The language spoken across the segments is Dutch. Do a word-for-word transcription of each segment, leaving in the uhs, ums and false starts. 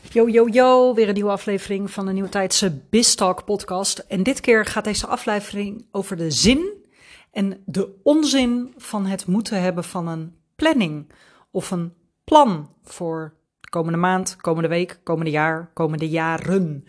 Yo, yo, yo, weer een nieuwe aflevering van de Nieuwtijdse BizTalk podcast. En dit keer gaat deze aflevering over de zin en de onzin van het moeten hebben van een planning of een plan voor de komende maand, komende week, komende jaar, komende jaren.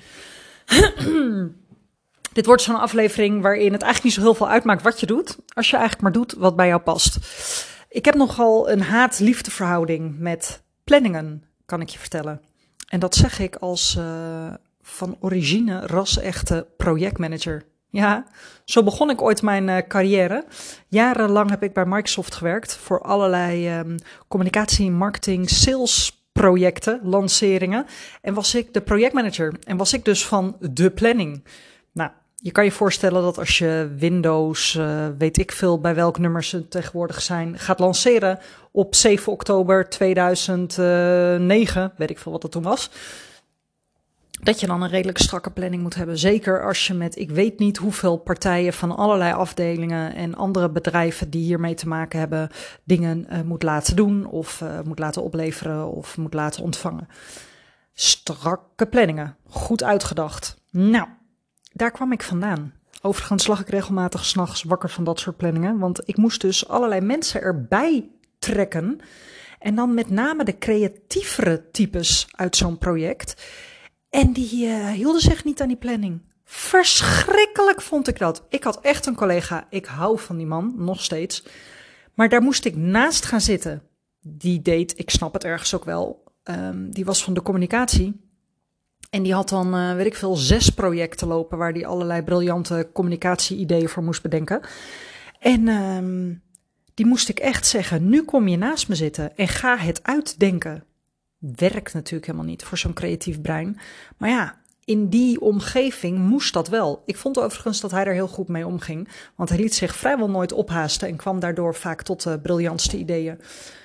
Dit wordt zo'n aflevering waarin het eigenlijk niet zo heel veel uitmaakt wat je doet, als je eigenlijk maar doet wat bij jou past. Ik heb nogal een haat-liefde verhouding met planningen, kan ik je vertellen. En dat zeg ik als uh, van origine ras-echte projectmanager. Ja, zo begon ik ooit mijn uh, carrière. Jarenlang heb ik bij Microsoft gewerkt voor allerlei um, communicatie, marketing, sales projecten, lanceringen. En was ik de projectmanager en was ik dus van de planning. Nou, je kan je voorstellen dat als je Windows, uh, weet ik veel bij welk nummer ze tegenwoordig zijn, gaat lanceren op zeven oktober tweeduizend negen, weet ik veel wat dat toen was, dat je dan een redelijk strakke planning moet hebben. Zeker als je met ik weet niet hoeveel partijen van allerlei afdelingen en andere bedrijven die hiermee te maken hebben, dingen uh, moet laten doen of uh, moet laten opleveren of moet laten ontvangen. Strakke planningen, goed uitgedacht. Nou, daar kwam ik vandaan. Overigens lag ik regelmatig 's nachts wakker van dat soort planningen, want ik moest dus allerlei mensen erbij trekken. En dan met name de creatievere types uit zo'n project. En die uh, hielden zich niet aan die planning. Verschrikkelijk vond ik dat. Ik had echt een collega, ik hou van die man, nog steeds. Maar daar moest ik naast gaan zitten. Die deed, ik snap het ergens ook wel, um, die was van de communicatie. En die had dan, uh, weet ik veel, zes projecten lopen waar die allerlei briljante communicatie-ideeën voor moest bedenken. En um, die moest ik echt zeggen, nu kom je naast me zitten en ga het uitdenken. Werkt natuurlijk helemaal niet voor zo'n creatief brein. Maar ja, in die omgeving moest dat wel. Ik vond overigens dat hij er heel goed mee omging. Want hij liet zich vrijwel nooit ophaasten en kwam daardoor vaak tot de briljantste ideeën.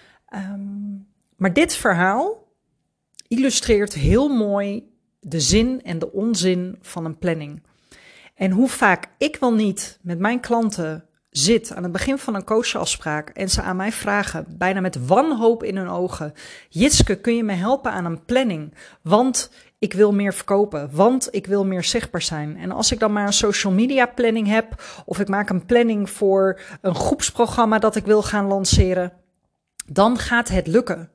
Um, maar dit verhaal illustreert heel mooi de zin en de onzin van een planning. En hoe vaak ik wel niet met mijn klanten zit aan het begin van een coachafspraak en ze aan mij vragen, bijna met wanhoop in hun ogen: Jitske, kun je me helpen aan een planning? Want ik wil meer verkopen, want ik wil meer zichtbaar zijn. En als ik dan maar een social media planning heb, of ik maak een planning voor een groepsprogramma dat ik wil gaan lanceren, dan gaat het lukken.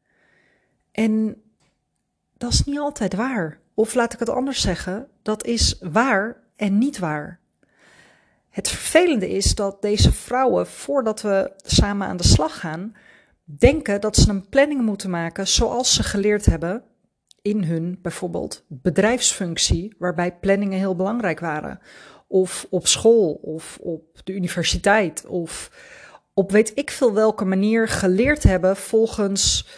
En dat is niet altijd waar. Of laat ik het anders zeggen, dat is waar en niet waar. Het vervelende is dat deze vrouwen, voordat we samen aan de slag gaan, denken dat ze een planning moeten maken zoals ze geleerd hebben in hun bijvoorbeeld bedrijfsfunctie, waarbij planningen heel belangrijk waren. Of op school, of op de universiteit, of op weet ik veel welke manier geleerd hebben volgens,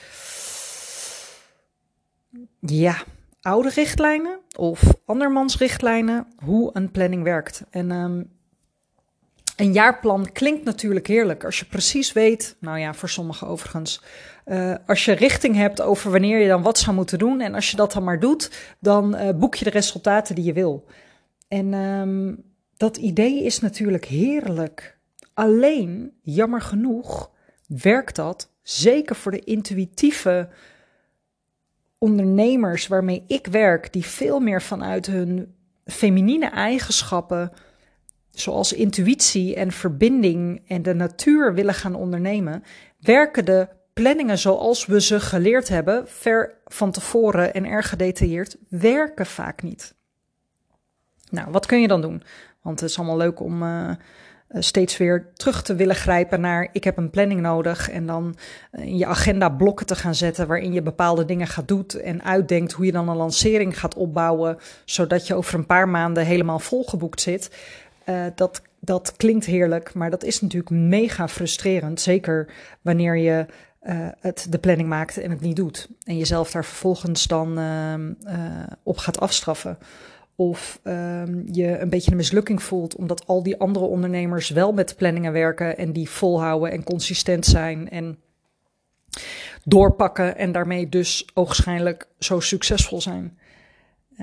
ja, oude richtlijnen of andermans richtlijnen hoe een planning werkt. En um, een jaarplan klinkt natuurlijk heerlijk als je precies weet, nou ja, voor sommigen overigens, uh, als je richting hebt over wanneer je dan wat zou moeten doen en als je dat dan maar doet, dan uh, boek je de resultaten die je wil. En um, dat idee is natuurlijk heerlijk. Alleen, jammer genoeg, werkt dat, zeker voor de intuïtieve ondernemers waarmee ik werk, die veel meer vanuit hun feminine eigenschappen, zoals intuïtie en verbinding en de natuur willen gaan ondernemen, werken de planningen zoals we ze geleerd hebben, ver van tevoren en erg gedetailleerd, werken vaak niet. Nou, wat kun je dan doen? Want het is allemaal leuk om uh, steeds weer terug te willen grijpen naar ik heb een planning nodig en dan in je agenda blokken te gaan zetten waarin je bepaalde dingen gaat doen en uitdenkt hoe je dan een lancering gaat opbouwen, zodat je over een paar maanden helemaal volgeboekt zit. Uh, dat, dat klinkt heerlijk, maar dat is natuurlijk mega frustrerend. Zeker wanneer je uh, het, de planning maakt en het niet doet. En jezelf daar vervolgens dan uh, uh, op gaat afstraffen. Of uh, je een beetje een mislukking voelt omdat al die andere ondernemers wel met planningen werken en die volhouden en consistent zijn en doorpakken en daarmee dus ogenschijnlijk zo succesvol zijn. Uh,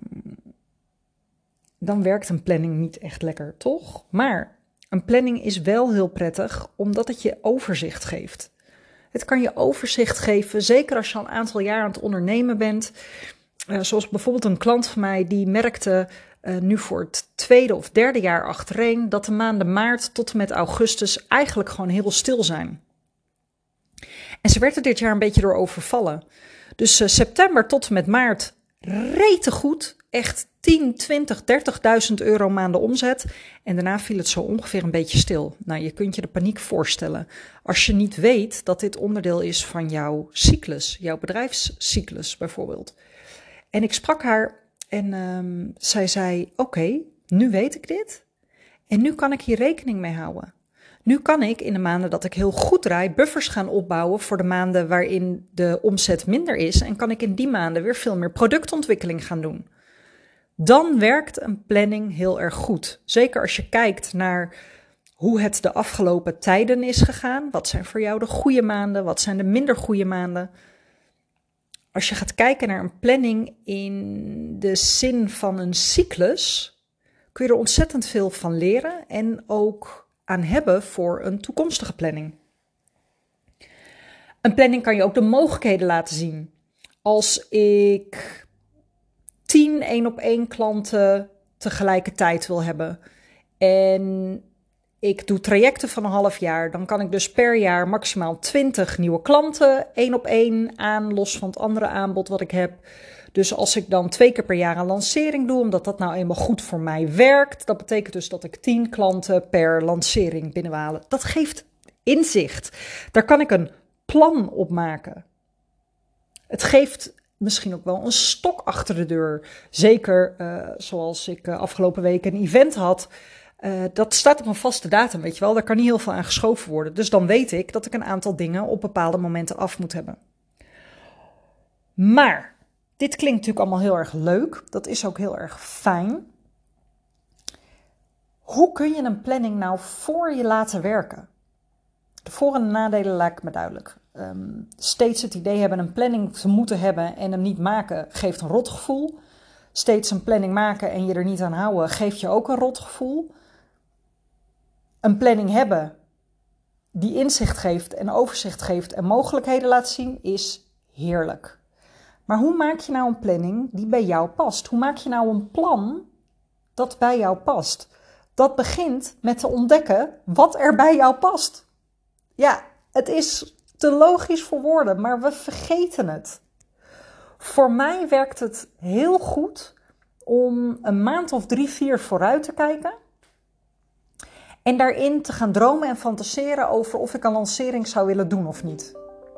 dan werkt een planning niet echt lekker, toch? Maar een planning is wel heel prettig, omdat het je overzicht geeft. Het kan je overzicht geven, zeker als je al een aantal jaar aan het ondernemen bent. Uh, zoals bijvoorbeeld een klant van mij die merkte uh, nu voor het tweede of derde jaar achtereen dat de maanden maart tot en met augustus eigenlijk gewoon heel stil zijn. En ze werd er dit jaar een beetje door overvallen. Dus uh, september tot en met maart rete goed, echt tien, twintig, dertigduizend euro maanden omzet. En daarna viel het zo ongeveer een beetje stil. Nou, je kunt je de paniek voorstellen als je niet weet dat dit onderdeel is van jouw cyclus, jouw bedrijfscyclus bijvoorbeeld. En ik sprak haar en um, zij zei, oké, okay, nu weet ik dit en nu kan ik hier rekening mee houden. Nu kan ik in de maanden dat ik heel goed draai buffers gaan opbouwen voor de maanden waarin de omzet minder is. En kan ik in die maanden weer veel meer productontwikkeling gaan doen. Dan werkt een planning heel erg goed. Zeker als je kijkt naar hoe het de afgelopen tijden is gegaan. Wat zijn voor jou de goede maanden? Wat zijn de minder goede maanden? Als je gaat kijken naar een planning in de zin van een cyclus, kun je er ontzettend veel van leren en ook aan hebben voor een toekomstige planning. Een planning kan je ook de mogelijkheden laten zien. Als ik tien één op één klanten tegelijkertijd wil hebben en ik doe trajecten van een half jaar, dan kan ik dus per jaar maximaal twintig nieuwe klanten één op één aan, los van het andere aanbod wat ik heb. Dus als ik dan twee keer per jaar een lancering doe, omdat dat nou eenmaal goed voor mij werkt, dat betekent dus dat ik tien klanten per lancering binnenhalen. Dat geeft inzicht. Daar kan ik een plan op maken. Het geeft misschien ook wel een stok achter de deur. Zeker uh, zoals ik uh, afgelopen week een event had. Uh, dat staat op een vaste datum, weet je wel. Daar kan niet heel veel aan geschoven worden. Dus dan weet ik dat ik een aantal dingen op bepaalde momenten af moet hebben. Maar dit klinkt natuurlijk allemaal heel erg leuk. Dat is ook heel erg fijn. Hoe kun je een planning nou voor je laten werken? De voor- en nadelen lijken me duidelijk. Um, steeds het idee hebben een planning te moeten hebben en hem niet maken geeft een rotgevoel. Steeds een planning maken en je er niet aan houden geeft je ook een rotgevoel. Een planning hebben die inzicht geeft en overzicht geeft en mogelijkheden laat zien is heerlijk. Maar hoe maak je nou een planning die bij jou past? Hoe maak je nou een plan dat bij jou past? Dat begint met te ontdekken wat er bij jou past. Ja, het is te logisch voor woorden, maar we vergeten het. Voor mij werkt het heel goed om een maand of drie, vier vooruit te kijken. En daarin te gaan dromen en fantaseren over of ik een lancering zou willen doen of niet.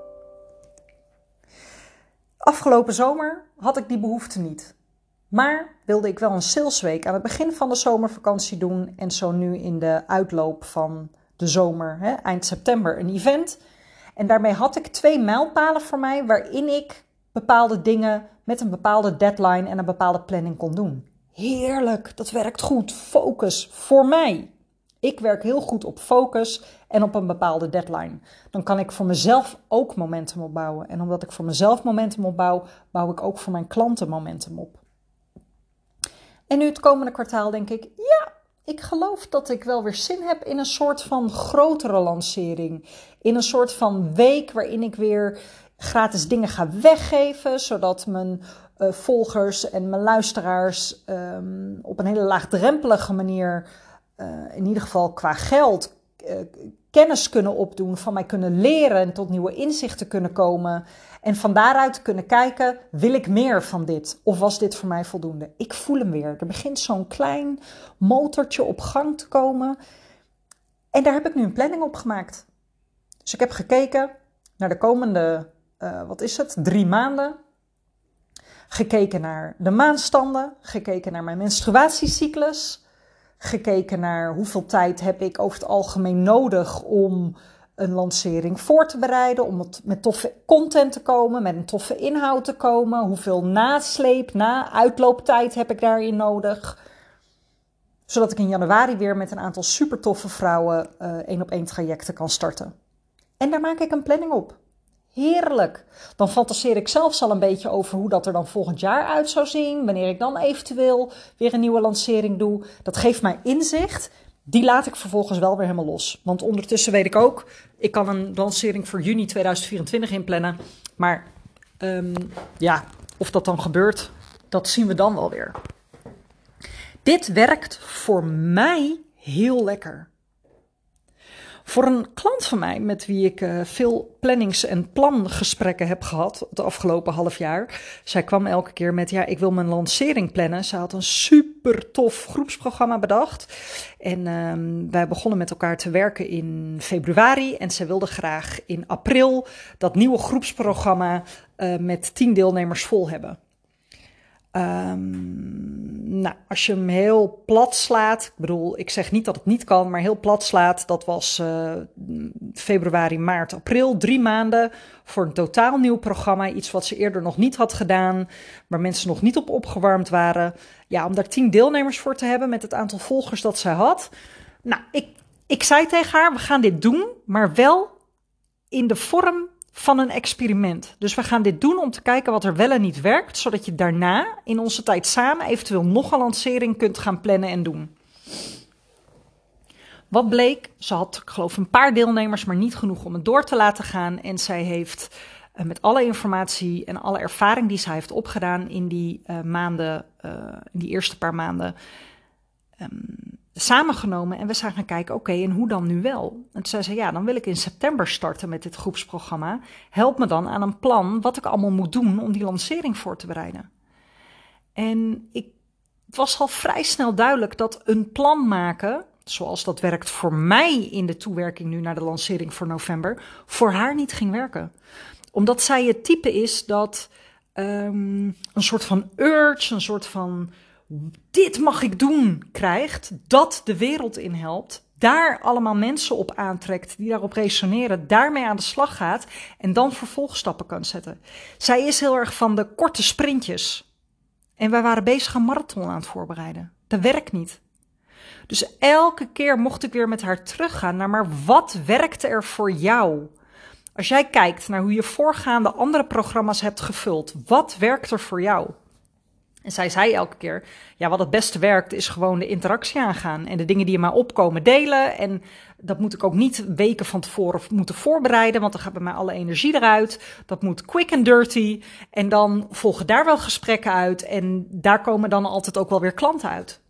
Afgelopen zomer had ik die behoefte niet. Maar wilde ik wel een salesweek aan het begin van de zomervakantie doen. En zo nu in de uitloop van de zomer, hè, eind september, een event. En daarmee had ik twee mijlpalen voor mij waarin ik bepaalde dingen met een bepaalde deadline en een bepaalde planning kon doen. Heerlijk, dat werkt goed. Focus voor mij. Ik werk heel goed op focus en op een bepaalde deadline. Dan kan ik voor mezelf ook momentum opbouwen. En omdat ik voor mezelf momentum opbouw, bouw ik ook voor mijn klanten momentum op. En nu het komende kwartaal denk ik, ja, ik geloof dat ik wel weer zin heb in een soort van grotere lancering. In een soort van week waarin ik weer gratis dingen ga weggeven, zodat mijn uh, volgers en mijn luisteraars um, op een hele laagdrempelige manier, uh, in ieder geval qua geld, uh, kennis kunnen opdoen, van mij kunnen leren en tot nieuwe inzichten kunnen komen. En van daaruit kunnen kijken, wil ik meer van dit? Of was dit voor mij voldoende? Ik voel hem weer. Er begint zo'n klein motortje op gang te komen. En daar heb ik nu een planning op gemaakt. Dus ik heb gekeken naar de komende, uh, wat is het, drie maanden. Gekeken naar de maandstanden. Gekeken naar mijn menstruatiecyclus. Gekeken naar hoeveel tijd heb ik over het algemeen nodig om een lancering voor te bereiden, om met toffe content te komen, met een toffe inhoud te komen. Hoeveel nasleep, na uitlooptijd heb ik daarin nodig? Zodat ik in januari weer met een aantal super toffe vrouwen uh, één op één trajecten kan starten. En daar maak ik een planning op. Heerlijk. Dan fantaseer ik zelfs al een beetje over hoe dat er dan volgend jaar uit zou zien. Wanneer ik dan eventueel weer een nieuwe lancering doe. Dat geeft mij inzicht. Die laat ik vervolgens wel weer helemaal los. Want ondertussen weet ik ook, ik kan een lancering voor juni tweeduizend vierentwintig inplannen. Maar um, ja, of dat dan gebeurt, dat zien we dan wel weer. Dit werkt voor mij heel lekker. Voor een klant van mij, met wie ik uh, veel plannings- en plangesprekken heb gehad het afgelopen half jaar. Zij kwam elke keer met, ja, ik wil mijn lancering plannen. Ze had een super tof groepsprogramma bedacht. En uh, wij begonnen met elkaar te werken in februari. En zij wilde graag in april dat nieuwe groepsprogramma uh, met tien deelnemers vol hebben. Um, nou, als je hem heel plat slaat, ik bedoel, ik zeg niet dat het niet kan, maar heel plat slaat, dat was uh, februari, maart, april, drie maanden voor een totaal nieuw programma, iets wat ze eerder nog niet had gedaan, waar mensen nog niet op opgewarmd waren. Ja, om daar tien deelnemers voor te hebben met het aantal volgers dat zij had. Nou, ik, ik zei tegen haar, we gaan dit doen, maar wel in de vorm van een experiment. Dus we gaan dit doen om te kijken wat er wel en niet werkt, zodat je daarna in onze tijd samen eventueel nog een lancering kunt gaan plannen en doen. Wat bleek? Ze had, ik geloof, een paar deelnemers, maar niet genoeg om het door te laten gaan. En zij heeft uh, met alle informatie en alle ervaring die zij heeft opgedaan in die uh, maanden, uh, in die eerste paar maanden, um, samengenomen en we zijn gaan kijken, oké, okay, en hoe dan nu wel? En toen zei ze, ja, dan wil ik in september starten met dit groepsprogramma. Help me dan aan een plan wat ik allemaal moet doen om die lancering voor te bereiden. En ik, het was al vrij snel duidelijk dat een plan maken, zoals dat werkt voor mij in de toewerking nu naar de lancering voor november, voor haar niet ging werken. Omdat zij het type is dat um, een soort van urge, een soort van dit mag ik doen krijgt, dat de wereld in helpt, daar allemaal mensen op aantrekt die daarop resoneren, daarmee aan de slag gaat en dan vervolgstappen kan zetten. Zij is heel erg van de korte sprintjes. En wij waren bezig een marathon aan het voorbereiden. Dat werkt niet. Dus elke keer mocht ik weer met haar teruggaan naar, maar wat werkte er voor jou? Als jij kijkt naar hoe je voorgaande andere programma's hebt gevuld, wat werkt er voor jou? En zij zei elke keer, ja, wat het beste werkt is gewoon de interactie aangaan. En de dingen die in mij opkomen delen. En dat moet ik ook niet weken van tevoren moeten voorbereiden, want dan gaat bij mij alle energie eruit. Dat moet quick and dirty. En dan volgen daar wel gesprekken uit. En daar komen dan altijd ook wel weer klanten uit.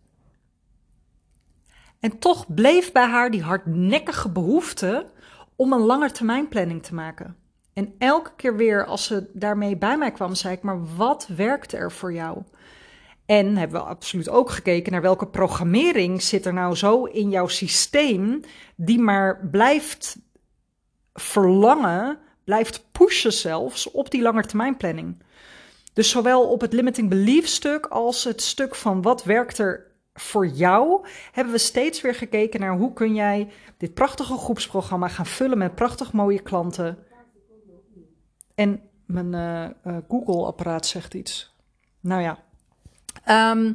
En toch bleef bij haar die hardnekkige behoefte om een langetermijnplanning te maken. En elke keer weer als ze daarmee bij mij kwam, zei ik, maar wat werkt er voor jou? En hebben we absoluut ook gekeken naar welke programmering zit er nou zo in jouw systeem die maar blijft verlangen, blijft pushen zelfs op die langetermijnplanning. Dus zowel op het limiting belief stuk als het stuk van wat werkt er voor jou, hebben we steeds weer gekeken naar hoe kun jij dit prachtige groepsprogramma gaan vullen met prachtig mooie klanten. En mijn uh, uh, Google-apparaat zegt iets. Nou ja. Um,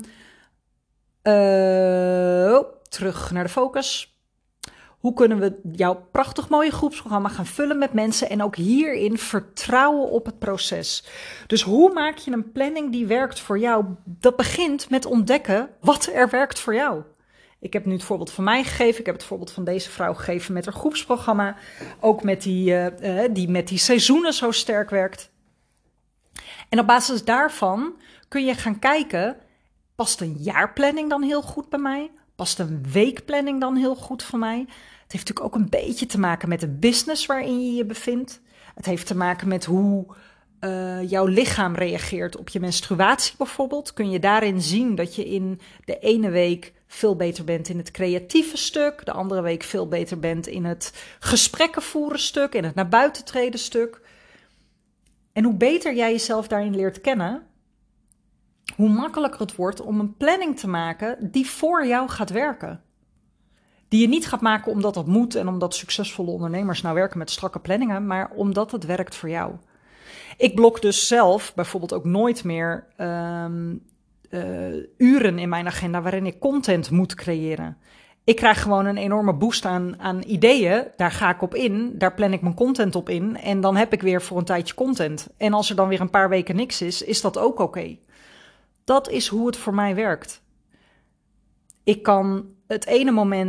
uh, oh, terug naar de focus. Hoe kunnen we jouw prachtig mooie groepsprogramma gaan vullen met mensen en ook hierin vertrouwen op het proces? Dus hoe maak je een planning die werkt voor jou? Dat begint met ontdekken wat er werkt voor jou. Ik heb nu het voorbeeld van mij gegeven. Ik heb het voorbeeld van deze vrouw gegeven met haar groepsprogramma. Ook met die, uh, uh, die met die seizoenen zo sterk werkt. En op basis daarvan kun je gaan kijken, past een jaarplanning dan heel goed bij mij? Past een weekplanning dan heel goed voor mij? Het heeft natuurlijk ook een beetje te maken met de business waarin je je bevindt. Het heeft te maken met hoe uh, jouw lichaam reageert op je menstruatie bijvoorbeeld. Kun je daarin zien dat je in de ene week veel beter bent in het creatieve stuk, de andere week veel beter bent in het gesprekken voeren stuk, in het naar buiten treden stuk. En hoe beter jij jezelf daarin leert kennen, hoe makkelijker het wordt om een planning te maken die voor jou gaat werken. Die je niet gaat maken omdat dat moet en omdat succesvolle ondernemers nou werken met strakke planningen, maar omdat het werkt voor jou. Ik blok dus zelf bijvoorbeeld ook nooit meer um, uh, uren in mijn agenda waarin ik content moet creëren. Ik krijg gewoon een enorme boost aan, aan ideeën, daar ga ik op in, daar plan ik mijn content op in en dan heb ik weer voor een tijdje content. En als er dan weer een paar weken niks is, is dat ook oké. Okay. Dat is hoe het voor mij werkt. Ik kan het ene moment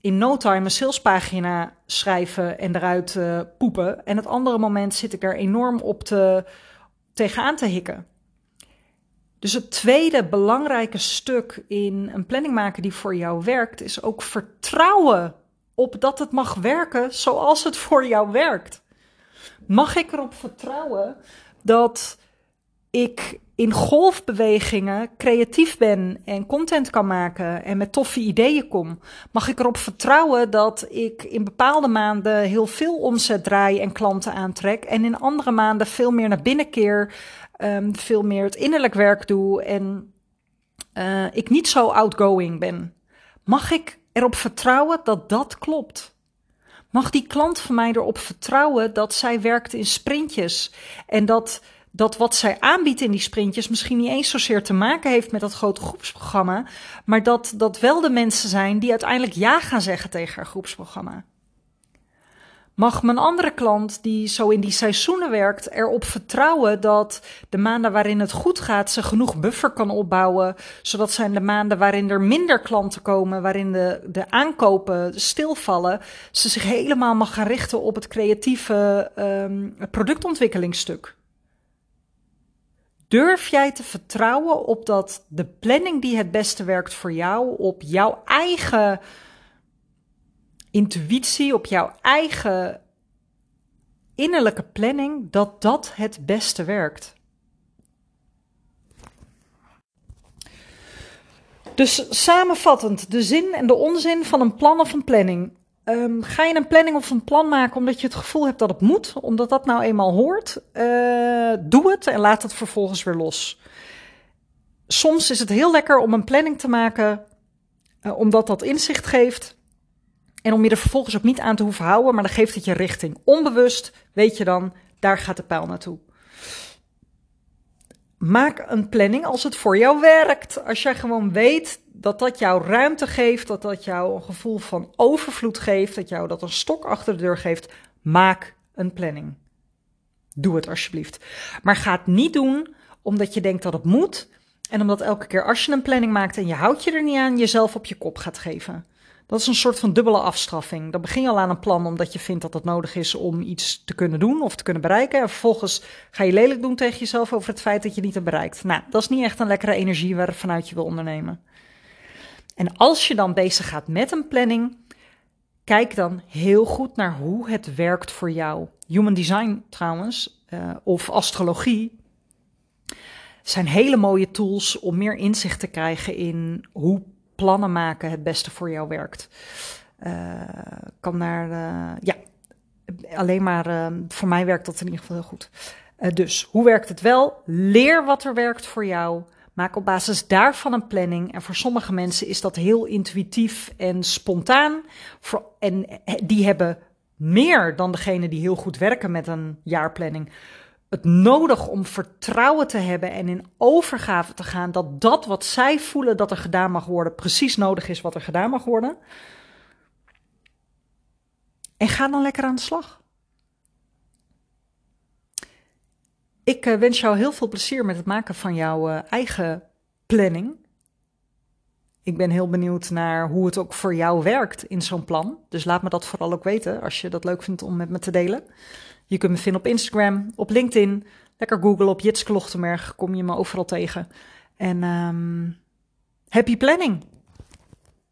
in no time een salespagina schrijven en eruit uh, poepen. En het andere moment zit ik er enorm op te, tegenaan te hikken. Dus het tweede belangrijke stuk in een planning maken die voor jou werkt, is ook vertrouwen op dat het mag werken zoals het voor jou werkt. Mag ik erop vertrouwen dat ik in golfbewegingen creatief ben en content kan maken en met toffe ideeën kom? Mag ik erop vertrouwen dat ik in bepaalde maanden heel veel omzet draai en klanten aantrek en in andere maanden veel meer naar binnen keer, um, veel meer het innerlijk werk doe en uh, ik niet zo outgoing ben? Mag ik erop vertrouwen dat dat klopt? Mag die klant van mij erop vertrouwen dat zij werkt in sprintjes en dat dat wat zij aanbiedt in die sprintjes misschien niet eens zozeer te maken heeft met dat grote groepsprogramma, maar dat dat wel de mensen zijn die uiteindelijk ja gaan zeggen tegen haar groepsprogramma? Mag mijn andere klant, die zo in die seizoenen werkt, erop vertrouwen dat de maanden waarin het goed gaat, ze genoeg buffer kan opbouwen, zodat zijn de maanden waarin er minder klanten komen, waarin de, de aankopen stilvallen, ze zich helemaal mag gaan richten op het creatieve um, productontwikkelingsstuk? Durf jij te vertrouwen op dat de planning die het beste werkt voor jou, op jouw eigen intuïtie, op jouw eigen innerlijke planning, dat dat het beste werkt? Dus samenvattend, de zin en de onzin van een plan of een planning. Um, ga je een planning of een plan maken omdat je het gevoel hebt dat het moet, omdat dat nou eenmaal hoort? Uh, doe het en laat het vervolgens weer los. Soms is het heel lekker om een planning te maken, uh, omdat dat inzicht geeft. En om je er vervolgens ook niet aan te hoeven houden, maar dan geeft het je richting. Onbewust weet je dan, daar gaat de pijl naartoe. Maak een planning als het voor jou werkt. Als jij gewoon weet dat dat jou ruimte geeft, dat dat jou een gevoel van overvloed geeft, dat jou dat een stok achter de deur geeft, maak een planning. Doe het alsjeblieft. Maar ga het niet doen omdat je denkt dat het moet en omdat elke keer als je een planning maakt en je houdt je er niet aan, jezelf op je kop gaat geven. Dat is een soort van dubbele afstraffing. Dan begin je al aan een plan omdat je vindt dat het nodig is om iets te kunnen doen of te kunnen bereiken. En vervolgens ga je lelijk doen tegen jezelf over het feit dat je niet hebt bereikt. Nou, dat is niet echt een lekkere energie waar vanuit je wil ondernemen. En als je dan bezig gaat met een planning, kijk dan heel goed naar hoe het werkt voor jou. Human design trouwens, uh, of astrologie, zijn hele mooie tools om meer inzicht te krijgen in hoe plannen maken het beste voor jou werkt. Uh, kan daar, uh, ja, alleen maar, uh, voor mij werkt dat in ieder geval heel goed. Uh, dus, hoe werkt het wel? Leer wat er werkt voor jou. Maak op basis daarvan een planning. En voor sommige mensen is dat heel intuïtief en spontaan. Voor, en die hebben meer dan degene die heel goed werken met een jaarplanning het nodig om vertrouwen te hebben en in overgave te gaan dat dat wat zij voelen dat er gedaan mag worden, precies nodig is wat er gedaan mag worden. En ga dan lekker aan de slag. Ik uh, wens jou heel veel plezier met het maken van jouw uh, eigen planning. Ik ben heel benieuwd naar hoe het ook voor jou werkt in zo'n plan. Dus laat me dat vooral ook weten als je dat leuk vindt om met me te delen. Je kunt me vinden op Instagram, op LinkedIn. Lekker googlen op Jitske Lochtenberg, kom je me overal tegen. En um, happy planning!